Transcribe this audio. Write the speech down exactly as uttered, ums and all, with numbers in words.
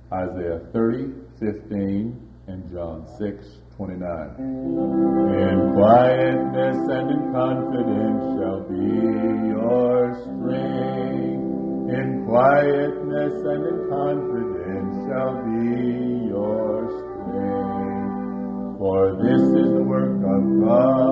Isaiah thirty, fifteen, and John six, twenty-nine. In quietness and in confidence shall be your strength. In quietness and in confidence shall be your strength. For this is the work of God.